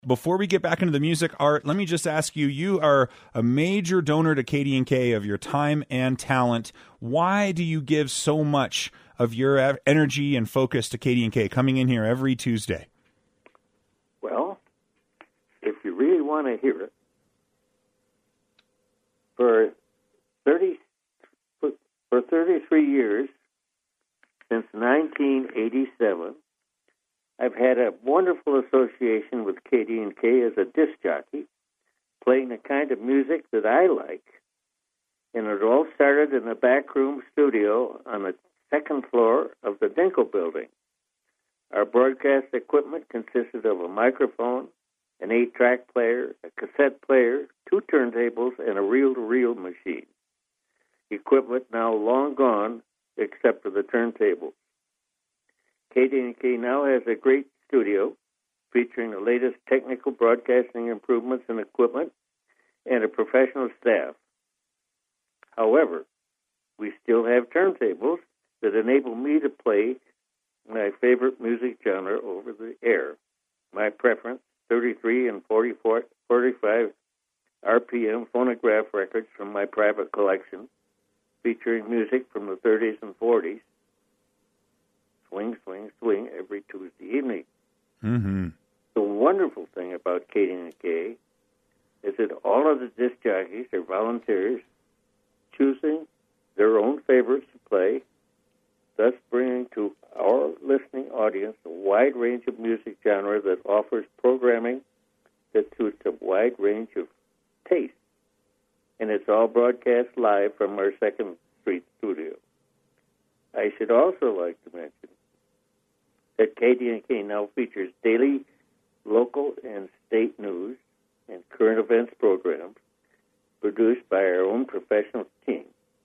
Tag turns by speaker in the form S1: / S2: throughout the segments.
S1: Before we get back into the music, Art, let me just ask you, you are a major donor to KDNK of your time and talent. Why do you give so much of your energy and focus to KDNK, coming in here every Tuesday?
S2: Well, if you really want to hear it, for 33 years, since 1987, I've had a wonderful association with KDNK as a disc jockey, playing the kind of music that I like. And it all started in the backroom studio on the second floor of the Dinkle building. Our broadcast equipment consisted of a microphone, an 8-track player, a cassette player, 2 turntables, and a reel-to-reel machine. Equipment now long gone, except for the turntables. KDNK now has a great studio featuring the latest technical broadcasting improvements and equipment and a professional staff. However, we still have turntables that enable me to play my favorite music genre over the air. My preference, 33 and 45 RPM phonograph records from my private collection, featuring music from the 30s and 40s. Swing, swing, swing every Tuesday evening.
S1: Mm-hmm.
S2: The wonderful thing about KDNK is that all of the disc jockeys are volunteers choosing their own favorites to play, thus bringing to our listening audience a wide range of music genre that offers programming that suits a wide range of tastes. And it's all broadcast live from our 2nd Street studio. I should also like to mention that KDNK now features daily local and state news and current events programs produced by our own professional team.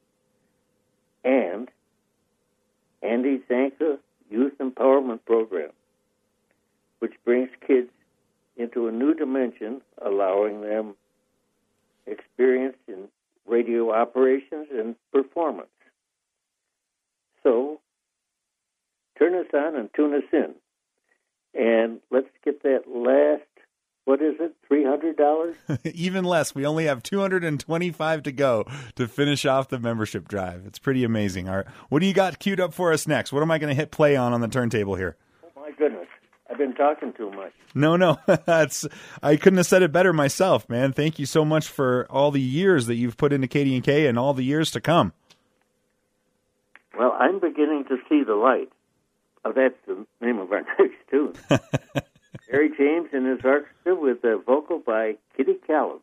S2: And Andy Zanka Youth Empowerment Program, which brings kids into a new dimension, allowing them experience in radio operations and performance. So, turn us on and tune us in. And let's get that last, what is it, $300?
S1: Even less. We only have $225 to go to finish off the membership drive. It's pretty amazing. All right. What do you got queued up for us next? What am I going to hit play on the turntable here?
S2: Oh, my goodness. I've been talking too much.
S1: No. I couldn't have said it better myself, man. Thank you so much for all the years that you've put into KDNK and all the years to come.
S2: Well, I'm beginning to see the light. Oh, that's the name of our next tune. Harry James and his orchestra with a vocal by Kitty Callum.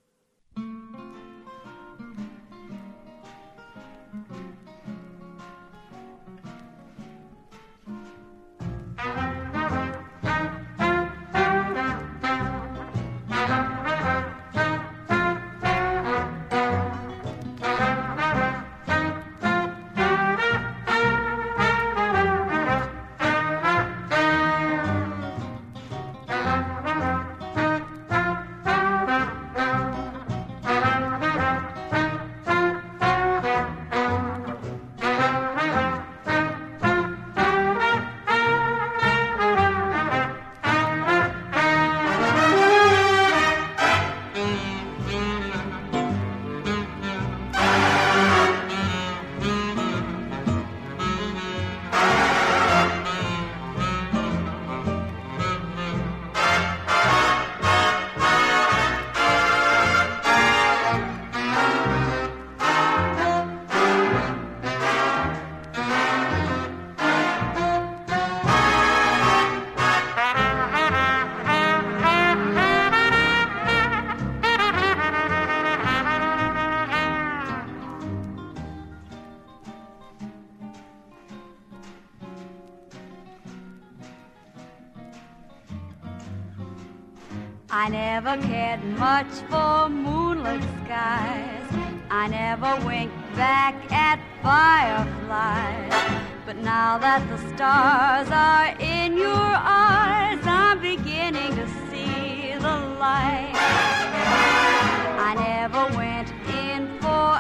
S3: I never cared much for moonlit skies. I never winked back at fireflies. But now that the stars are in your eyes, I'm beginning to see the light. I never went in for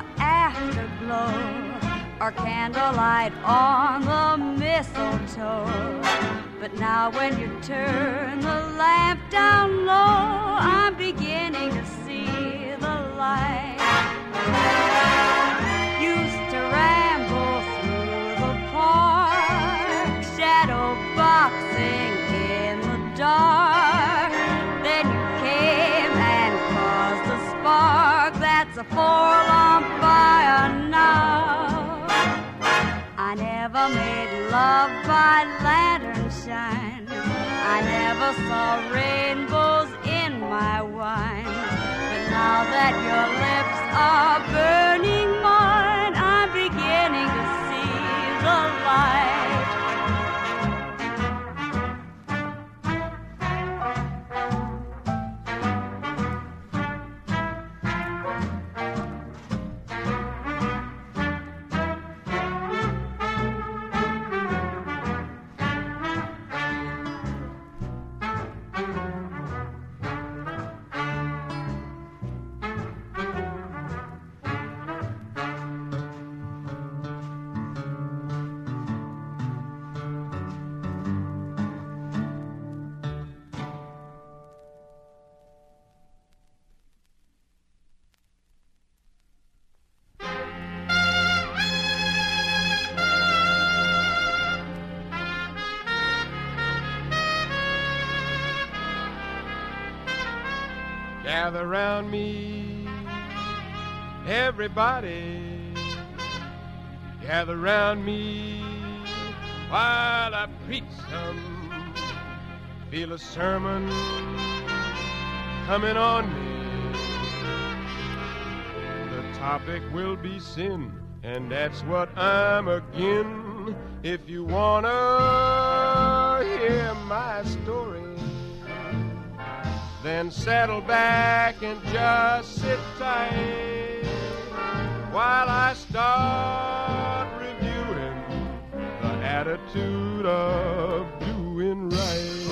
S3: afterglow or candlelight on the mistletoe. But now when you turn the lamp down low, I'm beginning to see the light. Used to ramble through the park, shadow boxing in the dark. Then you came and caused a spark that's a forlorn fire now. I never made love by lantern shine. I never saw rainbows in my wine. But now that your lips are burning mine, I'm beginning to see the light.
S4: Gather round me, everybody. Gather round me while I preach some. Feel a sermon coming on me. The topic will be sin, and that's what I'm again. If you wanna hear my story, then settle back and just sit tight while I start reviewing the attitude of doing right.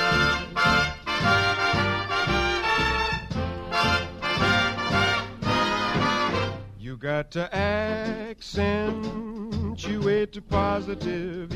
S4: You got to accentuate the positive,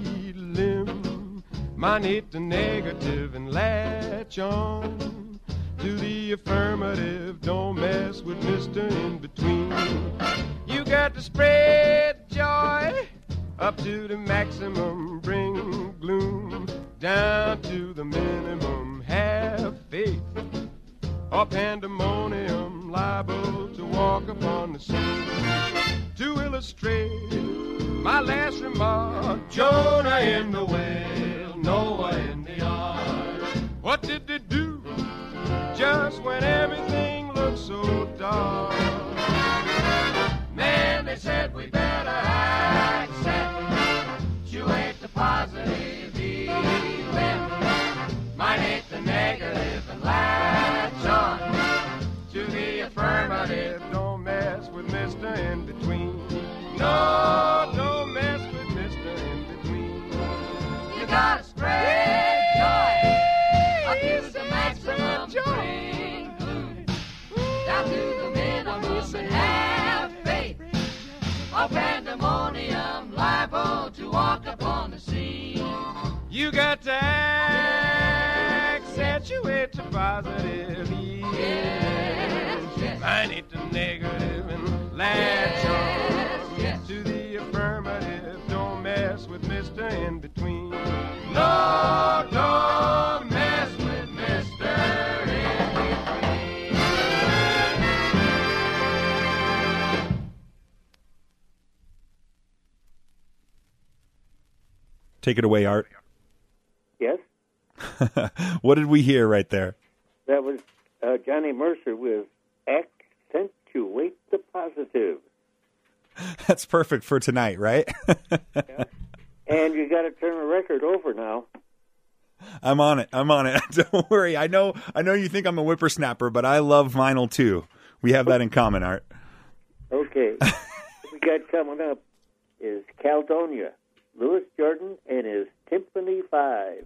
S4: eliminate the negative, and latch on to the affirmative. Don't mess with Mr. In-Between. You got to spread joy up to the maximum, bring gloom down to the minimum. Have faith or pandemonium, liable to walk upon the scene. To illustrate my last remark, Jonah in the whale, Noah in the ark. What did they do just when everything looked so dark? Man, they said we better accentuate the positive, eliminate the negative, and latch on to the affirmative. Don't mess with Mr. In-Between. No, don't mess with Mr. In-Between. You gotta spread joy up to the maximum, bring gloom down to the minimum, and have faith or pandemonium, liable to walk upon the scene. You got to accentuate the positive, eliminate the negative, and latch on to the affirmative. Don't mess with Mr. In-Between. No, don't mess with Mr. In-Between.
S1: Take it away, Art.
S2: Yes?
S1: What did we hear right there?
S2: That was Johnny Mercer with Accentuate the Positive.
S1: That's perfect for tonight, right?
S2: Yeah. And you got to turn the record over now.
S1: I'm on it. Don't worry. I know you think I'm a whippersnapper, but I love vinyl too. We have that in common, Art.
S2: Okay. What we got coming up is Caledonia, Louis Jordan and his Timpani 5.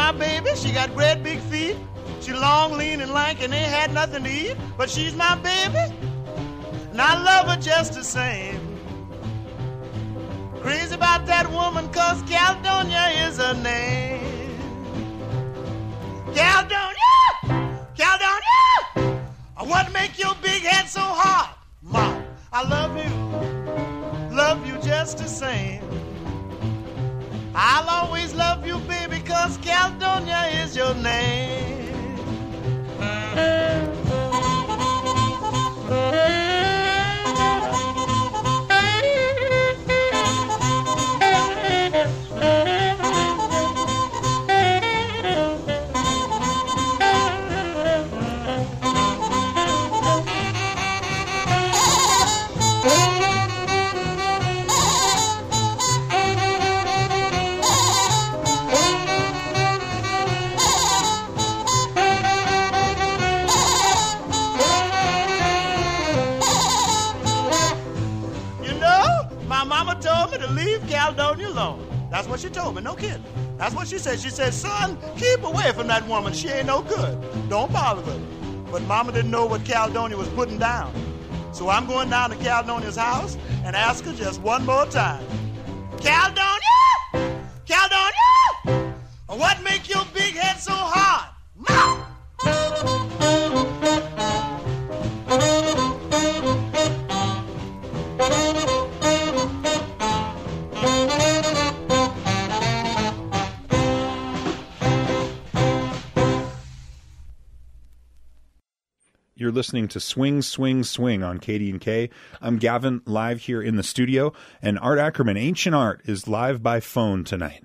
S5: my baby, she got great big feet. She long, lean, and lank, and ain't had nothing to eat. But she's my baby, and I love her just the same. Crazy about that woman, 'cause Caledonia is her name. Caledonia! Caledonia! What make your big head so hard? Mom, I love you just the same. I'll always love you, baby, 'cause Caledonia is your name. Caledonia alone. That's what she told me, no kidding. That's what she said. She said, son, keep away from that woman. She ain't no good. Don't bother with her. But Mama didn't know what Caledonia was putting down. So I'm going down to Caledonia's house and ask her just one more time. Caledonia! Caledonia! What make your big head so hard? Mom!
S1: You're listening to Swing, Swing, Swing on KD&K. I'm Gavin, live here in the studio, and Art Ackerman, Ancient Art, is live by phone tonight.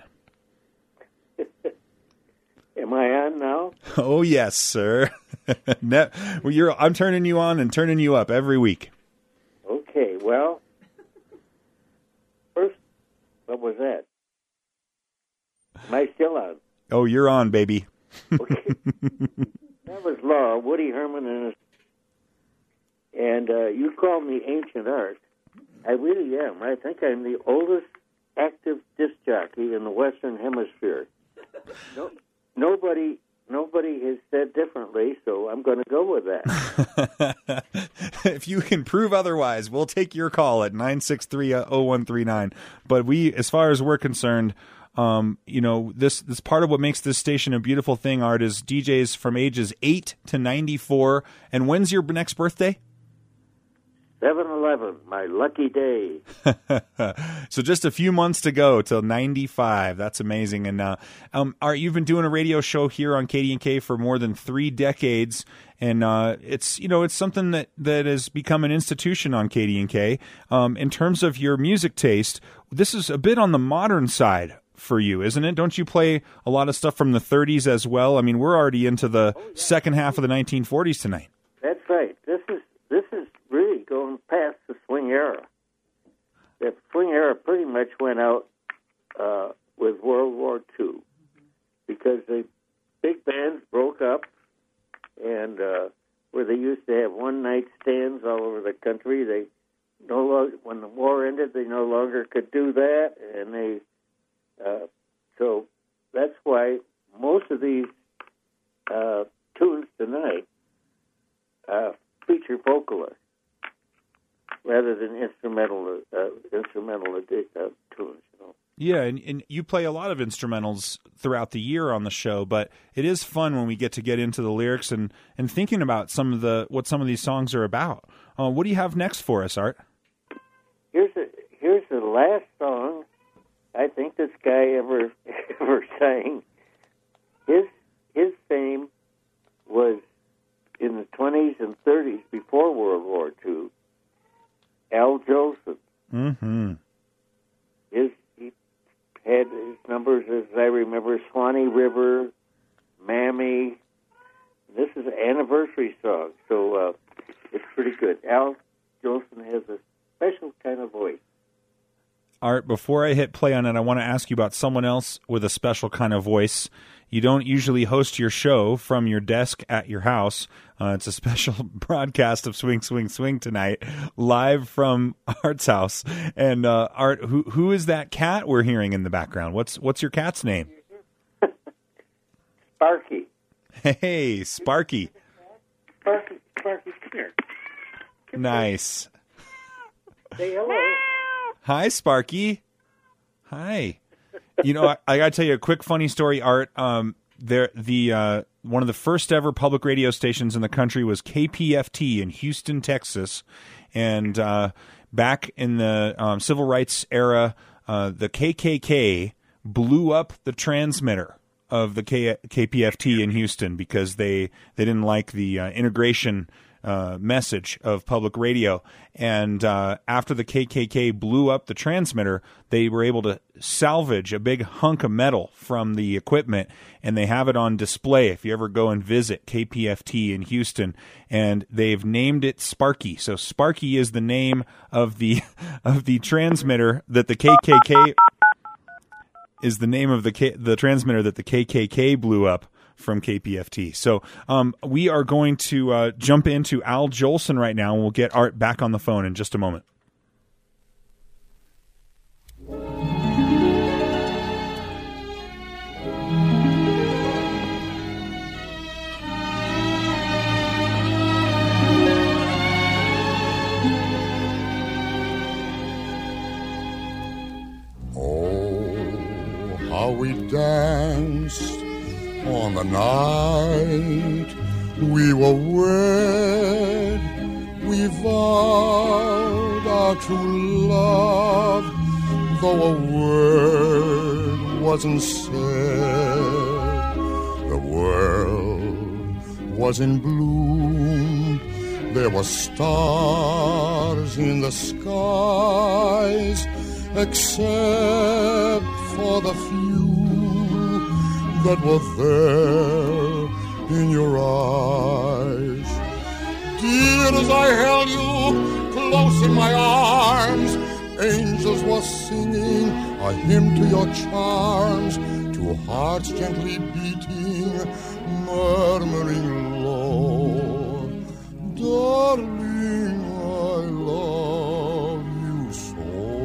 S2: Am I on now?
S1: Oh, yes, sir. I'm turning you on and turning you up every week.
S2: Okay, well, first, what was that? Am I still on?
S1: Oh, you're on, baby.
S2: Okay. That was Law, Woody Herman, and you call me Ancient Art. I really am. I think I'm the oldest active disc jockey in the Western Hemisphere. Nobody has said differently, so I'm going to go with that.
S1: If you can prove otherwise, we'll take your call at 963-0139. But as far as we're concerned, this part of what makes this station a beautiful thing, Art, is DJs from ages 8 to 94. And when's your next birthday?
S2: 7/11, my lucky day.
S1: So just a few months to go till 95. That's amazing. And Art, you've been doing a radio show here on KD&K for more than 3 decades, and it's something that has become an institution on KD&K. In terms of your music taste, this is a bit on the modern side for you, isn't it? Don't you play a lot of stuff from the 30s as well? I mean, we're already into the second half of the 1940s tonight.
S2: That's right. This is really going past the swing era. The swing era pretty much went out with World War II because the big bands broke up, and where they used to have one-night stands all over the country, they no longer, when the war ended, they no longer could do that, and so that's why most of these tunes tonight feature vocalists rather than instrumental tunes.
S1: Yeah, and you play a lot of instrumentals throughout the year on the show, but it is fun when we get into the lyrics and thinking about what some of these songs are about. What do you have next for us, Art?
S2: Here's the last song I think this guy ever sang. His fame was in the 20s and 30s before World War II. Al Jolson.
S1: Mm-hmm.
S2: He had his numbers, as I remember, Swanee River, Mammy. This is an anniversary song, so it's pretty good. Al Jolson has a special kind of voice.
S1: Art, before I hit play on it, I want to ask you about someone else with a special kind of voice. You don't usually host your show from your desk at your house. It's a special broadcast of Swing, Swing, Swing tonight, live from Art's house. And Art, who is that cat we're hearing in the background? What's your cat's name?
S2: Sparky.
S1: Hey, Sparky.
S2: Sparky, come here.
S1: Nice.
S2: Say hello.
S1: Hi, Sparky. Hi. You know, I got to tell you a quick funny story, Art. One of the first ever public radio stations in the country was KPFT in Houston, Texas. And back in the civil rights era, the KKK blew up the transmitter of the KPFT in Houston because they didn't like the integration message of public radio. And after the KKK blew up the transmitter, they were able to salvage a big hunk of metal from the equipment, and they have it on display if you ever go and visit KPFT in Houston. And they've named it Sparky. So Sparky is the name of the transmitter that the KKK is the name of the transmitter that the KKK blew up from KPFT. So we are going to jump into Al Jolson right now, and we'll get Art back on the phone in just a moment.
S6: Oh, how we danced on the night we were wed. We vowed our true love, though a word wasn't said. The world was in bloom. There were stars in the skies, except for the few that were there in your eyes. Dear, as I held you close in my arms, angels were singing a hymn to your charms, two hearts gently beating, murmuring low, darling, I love you so.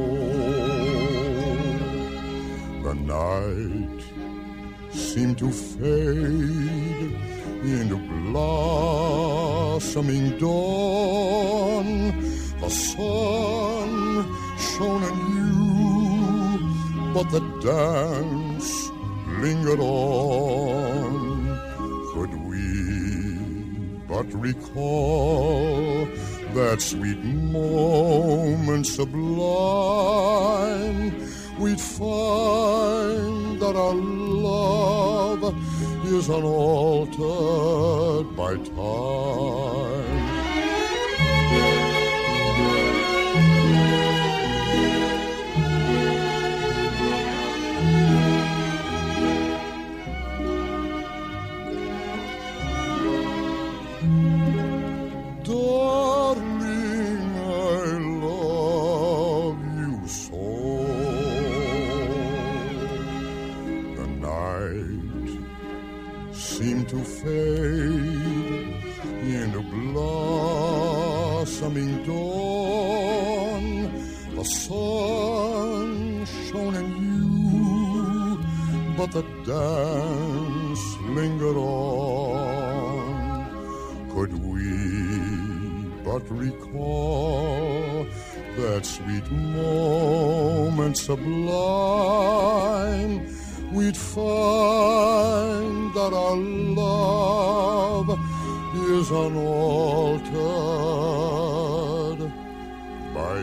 S6: The night seemed to fade into blossoming dawn. The sun shone anew, but the dance lingered on. Could we but recall that sweet moment sublime, we'd find that our love is unaltered by time. Darling, I love you so. The night seemed to fade into blossoming dawn. The sun shone anew, but the dance lingered on. Could we but recall that sweet moment sublime, we'd find that our love is unaltered by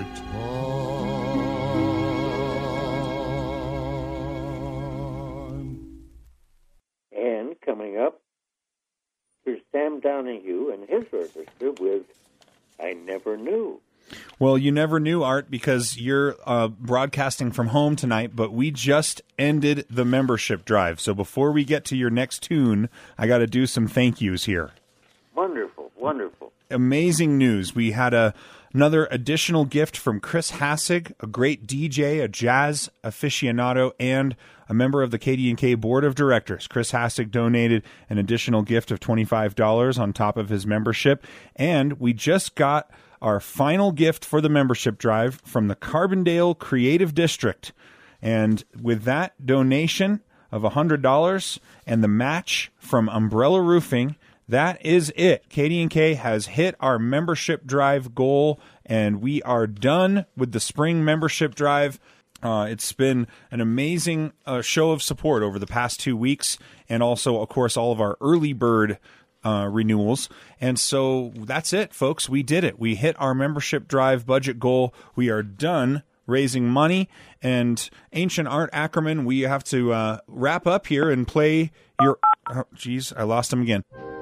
S6: time.
S2: And coming up, here's Sam Donahue and his orchestra with I Never Knew.
S1: Well, you never knew, Art, because you're broadcasting from home tonight, but we just ended the membership drive. So before we get to your next tune, I got to do some thank yous here.
S2: Wonderful, wonderful.
S1: Amazing news. We had another additional gift from Chris Hassig, a great DJ, a jazz aficionado, and a member of the KD&K Board of Directors. Chris Hassig donated an additional gift of $25 on top of his membership. And we just got our final gift for the membership drive from the Carbondale Creative District. And with that donation, of $100 and the match from Umbrella Roofing. That is it. KD&K has hit our membership drive goal, and we are done with the spring membership drive. It's been an amazing show of support over the past 2 weeks, and also, of course, all of our early bird renewals. And so that's it, folks. We did it. We hit our membership drive budget goal. We are done raising money. And Ancient Art Ackerman, we have to wrap up here and play your... Oh, geez, I lost him again.